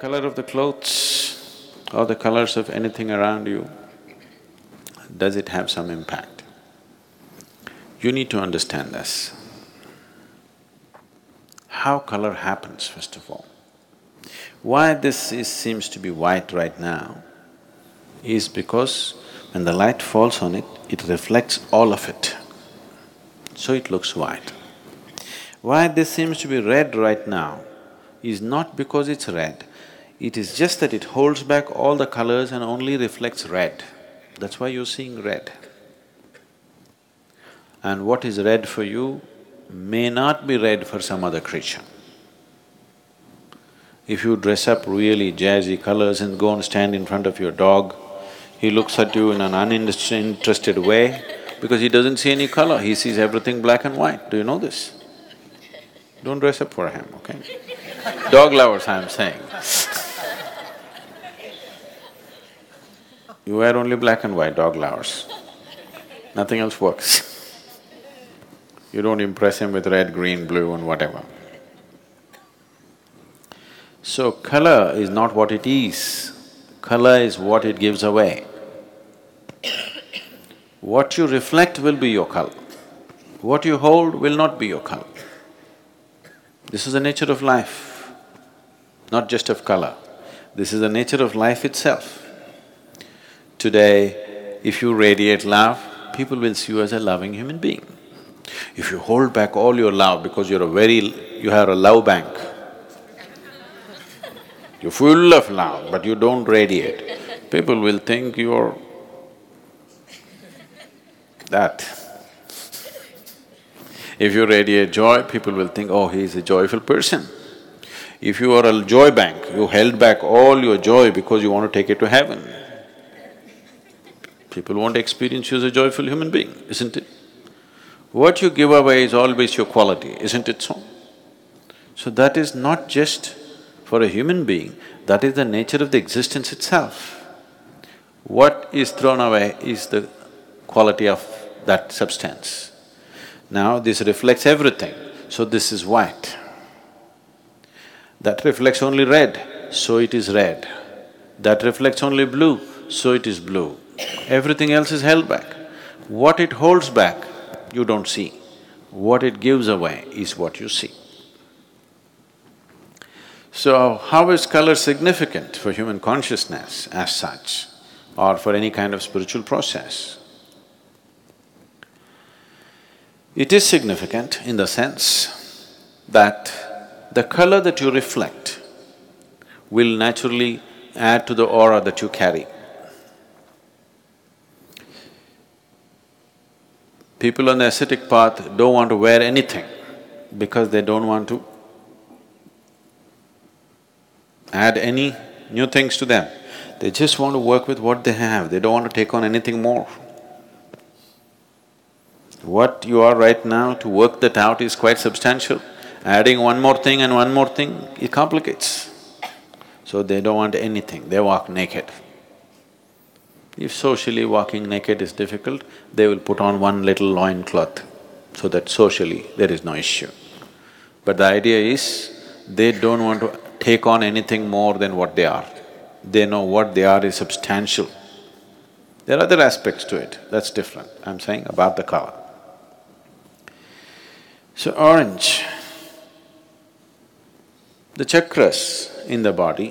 color of the clothes or the colors of anything around you, does it have some impact? You need to understand this. How color happens, first of all. Why seems to be white right now is because when the light falls on it, it reflects all of it, so it looks white. Why this seems to be red right now is not because it's red, it is just that it holds back all the colors and only reflects red. That's why you're seeing red. And what is red for you may not be red for some other creature. If you dress up really jazzy colors and go and stand in front of your dog, he looks at you in an uninterested way because he doesn't see any color, he sees everything black and white. Do you know this? Don't dress up for him, okay? Dog lovers, I'm saying. You wear only black and white, dog lovers. Nothing else works. You don't impress him with red, green, blue and whatever. So color is not what it is, color is what it gives away. What you reflect will be your color, what you hold will not be your color. This is the nature of life, not just of color. This is the nature of life itself. Today, if you radiate love, people will see you as a loving human being. If you hold back all your love because you have a love bank, you're full of love but you don't radiate, people will think you're that. If you radiate joy, people will think, oh, he's a joyful person. If you are a joy bank, you held back all your joy because you want to take it to heaven, people won't experience you as a joyful human being, isn't it? What you give away is always your quality, isn't it so? So that is not just for a human being, that is the nature of the existence itself. What is thrown away is the quality of that substance. Now this reflects everything, so this is white. That reflects only red, so it is red. That reflects only blue, so it is blue. Everything else is held back. What it holds back, you don't see. What it gives away is what you see. So, how is color significant for human consciousness as such, or for any kind of spiritual process? It is significant in the sense that the color that you reflect will naturally add to the aura that you carry. People on the ascetic path don't want to wear anything because they don't want to add any new things to them. They just want to work with what they have, they don't want to take on anything more. What you are right now, to work that out is quite substantial. Adding one more thing and one more thing, it complicates. So they don't want anything, they walk naked. If socially walking naked is difficult, they will put on one little loincloth so that socially there is no issue. But the idea is, they don't want to take on anything more than what they are. They know what they are is substantial. There are other aspects to it, that's different. I'm saying about the color. So orange, the chakras in the body,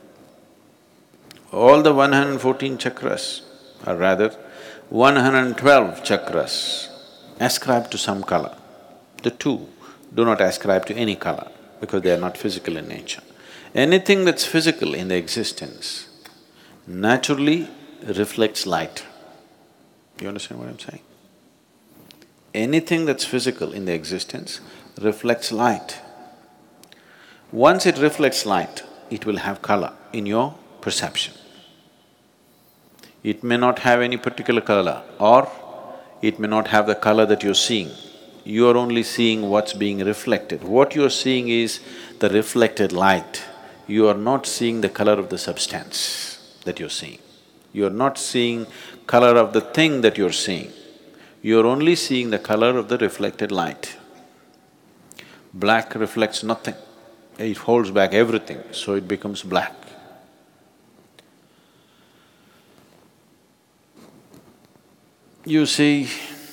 all the 114 chakras, or rather 112 chakras ascribe to some color. The two do not ascribe to any color because they are not physical in nature. Anything that's physical in the existence naturally reflects light. You understand what I'm saying? Anything that's physical in the existence reflects light. Once it reflects light, it will have color in your perception. It may not have any particular color, or it may not have the color that you're seeing. You are only seeing what's being reflected. What you're seeing is the reflected light. You are not seeing the color of the substance that you're seeing. You're not seeing color of the thing that you're seeing. You're only seeing the color of the reflected light. Black reflects nothing. It holds back everything, so it becomes black. You see,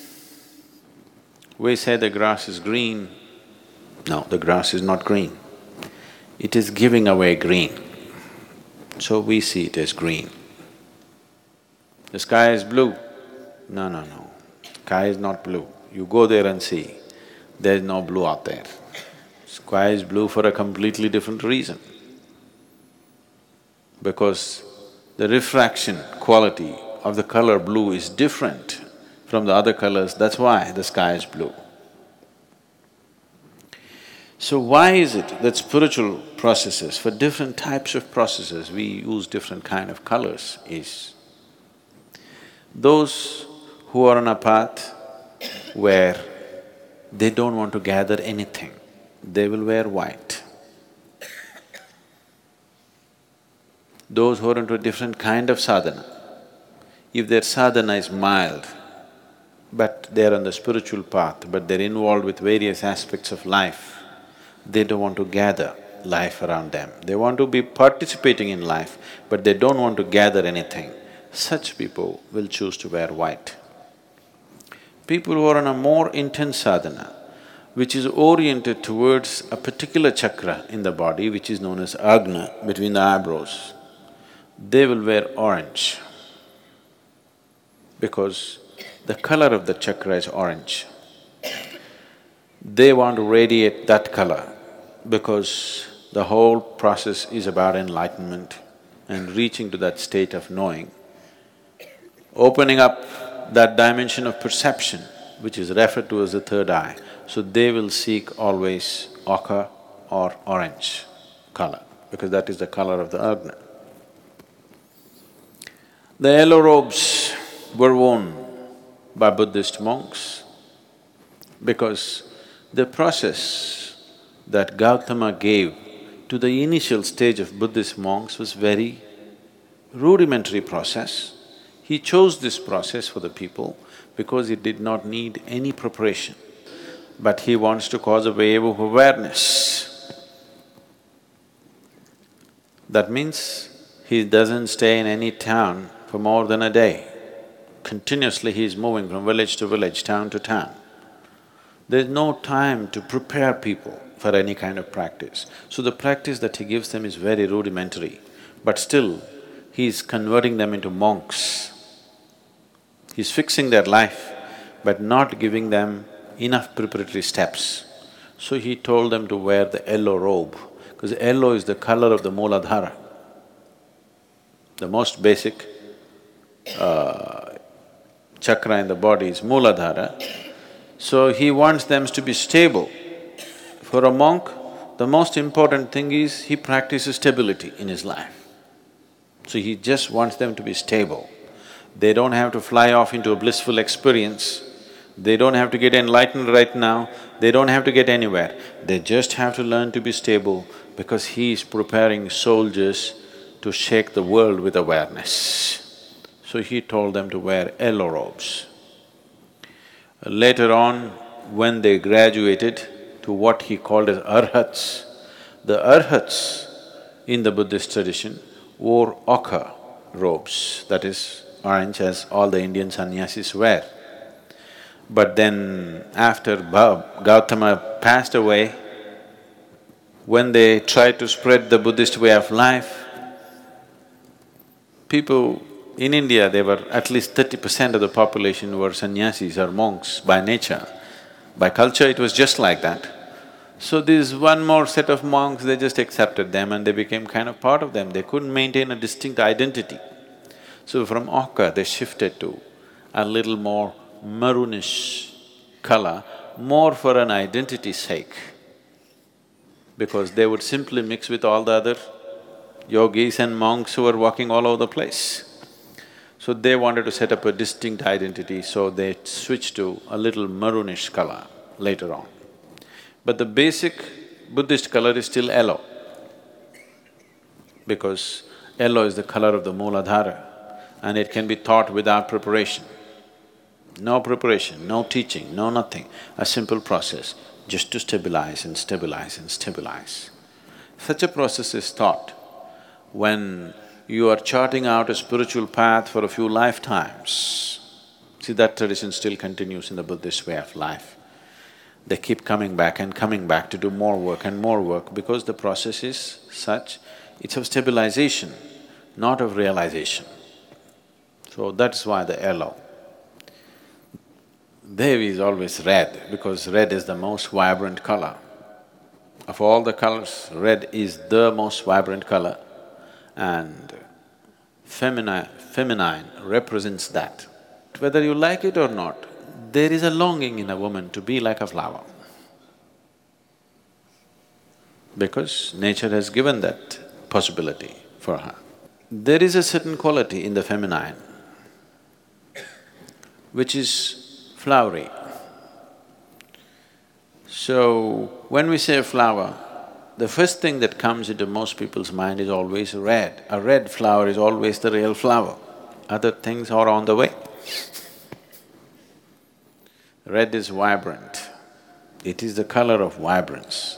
we say the grass is green. No, the grass is not green. It is giving away green, so we see it as green. The sky is blue. No, no, no. Sky is not blue. You go there and see, there is no blue out there. Sky is blue for a completely different reason. Because the refraction quality of the color blue is different from the other colors, that's why the sky is blue. So why is it that spiritual processes, for different types of processes, we use different kind of colors is, those who are on a path where they don't want to gather anything, they will wear white. Those who are into a different kind of sadhana, if their sadhana is mild, but they're on the spiritual path, but they're involved with various aspects of life, they don't want to gather life around them. They want to be participating in life, but they don't want to gather anything. Such people will choose to wear white. People who are on a more intense sadhana, which is oriented towards a particular chakra in the body, which is known as Agna, between the eyebrows, they will wear orange because the color of the chakra is orange. They want to radiate that color because the whole process is about enlightenment and reaching to that state of knowing, opening up that dimension of perception which is referred to as the third eye. So they will seek always ochre or orange color because that is the color of the Agna. The yellow robes were worn by Buddhist monks because the process that Gautama gave to the initial stage of Buddhist monks was very rudimentary process. He chose this process for the people because he did not need any preparation, but he wants to cause a wave of awareness. That means he doesn't stay in any town for more than a day. Continuously he is moving from village to village, town to town. There's no time to prepare people for any kind of practice. So the practice that he gives them is very rudimentary, but still he is converting them into monks. He's fixing their life, but not giving them enough preparatory steps. So he told them to wear the yellow robe, because yellow is the color of the Mooladhara, the most basic chakra in the body is Mooladhara. So he wants them to be stable. For a monk, the most important thing is he practices stability in his life. So he just wants them to be stable. They don't have to fly off into a blissful experience, they don't have to get enlightened right now, they don't have to get anywhere. They just have to learn to be stable because he is preparing soldiers to shake the world with awareness. So he told them to wear yellow robes. Later on, when they graduated to what he called as arhats, the arhats in the Buddhist tradition wore ochre robes, that is orange, as all the Indian sannyasis wear. But then after Gautama passed away, when they tried to spread the Buddhist way of life, people in India, there were at least 30% of the population were sannyasis or monks by nature. By culture, it was just like that. So this one more set of monks, they just accepted them and they became kind of part of them. They couldn't maintain a distinct identity. So from ochre, they shifted to a little more maroonish color, more for an identity's sake, because they would simply mix with all the other yogis and monks who were walking all over the place. So they wanted to set up a distinct identity, so they switched to a little maroonish color later on. But the basic Buddhist color is still yellow, because yellow is the color of the Mooladhara and it can be taught without preparation. No preparation, no teaching, no nothing, a simple process just to stabilize and stabilize and stabilize. Such a process is taught when you are charting out a spiritual path for a few lifetimes. See, that tradition still continues in the Buddhist way of life. They keep coming back and coming back to do more work and more work because the process is such, it's of stabilization, not of realization. So that's why the yellow. Devi is always red because red is the most vibrant color. Of all the colors, red is the most vibrant color and feminine represents that. Whether you like it or not, there is a longing in a woman to be like a flower because nature has given that possibility for her. There is a certain quality in the feminine which is flowery. So, when we say flower, the first thing that comes into most people's mind is always red. A red flower is always the real flower. Other things are on the way. Red is vibrant. It is the color of vibrance.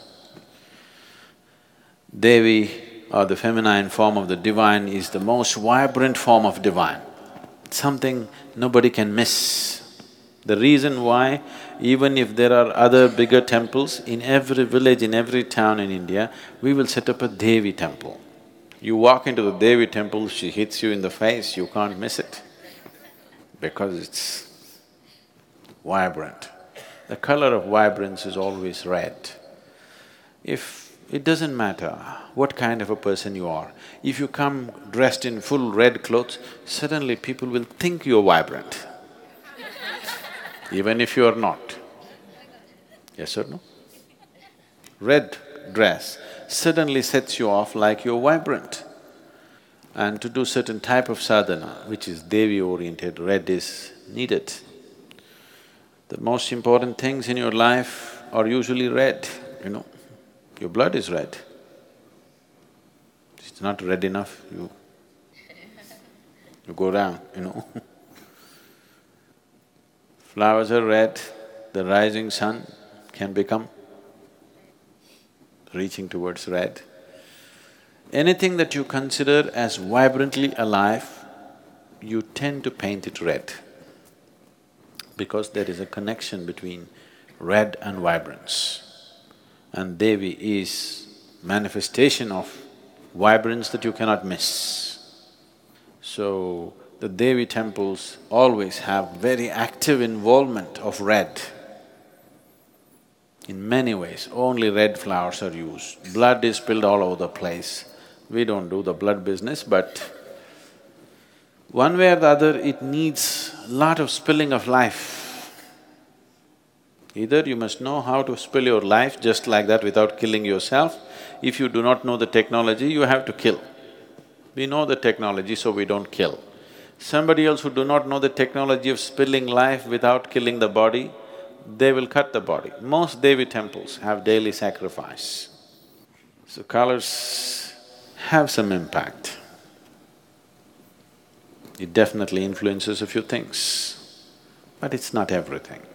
Devi, or the feminine form of the divine, is the most vibrant form of divine. Something nobody can miss. The reason why, even if there are other bigger temples, in every village, in every town in India, we will set up a Devi temple. You walk into the Devi temple, she hits you in the face, you can't miss it because it's vibrant. The color of vibrance is always red. It doesn't matter what kind of a person you are, if you come dressed in full red clothes, suddenly people will think you're vibrant even if you are not. Yes or no? Red dress suddenly sets you off like you're vibrant. And to do certain type of sadhana, which is Devi-oriented, red is needed. The most important things in your life are usually red, you know. Your blood is red. It's not red enough, you go down, you know. Flowers are red, the rising sun can become reaching towards red. Anything that you consider as vibrantly alive, you tend to paint it red because there is a connection between red and vibrance. And Devi is manifestation of vibrance that you cannot miss. So, the Devi temples always have very active involvement of red. In many ways, only red flowers are used. Blood is spilled all over the place. We don't do the blood business, but one way or the other, it needs a lot of spilling of life. Either you must know how to spill your life just like that without killing yourself. If you do not know the technology, you have to kill. We know the technology, so we don't kill. Somebody else who do not know the technology of spilling life without killing the body, they will cut the body. Most Devi temples have daily sacrifice. So colors have some impact. It definitely influences a few things, but it's not everything.